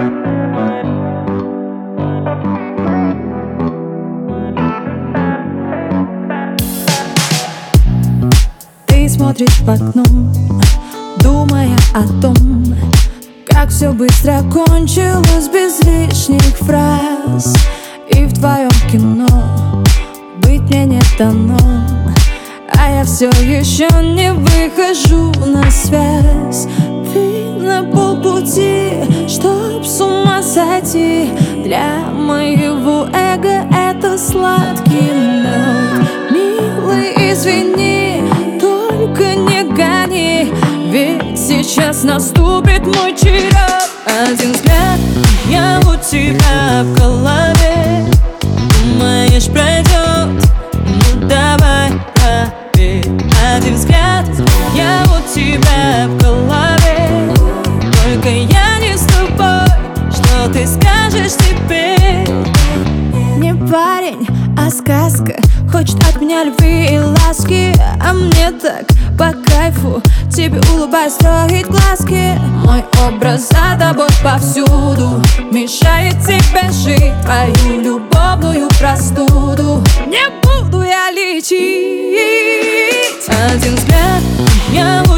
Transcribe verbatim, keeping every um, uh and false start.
Ты смотришь в окно, думая о том, как все быстро кончилось без лишних фраз. И в твоем кино быть мне не дано, а я все еще не выхожу на связь. Ты на полпути, чтоб с ума сойти. Для моего эго это сладкий мед. Милый, извини, только не гони, ведь сейчас наступит мой черед. Один взгляд, я у тебя в голове. Думаешь, пройдет? Ну давай, проверь. Один взгляд, я у тебя в голове. Только я не с тобой, что ты скажешь теперь? Не парень, а сказка, хочет от меня любви и ласки. А мне так по кайфу, тебе улыбаясь строить глазки. Мой образ за тобой повсюду мешает тебе жить твою любовную простуду. Не буду я лечить. Один взгляд, я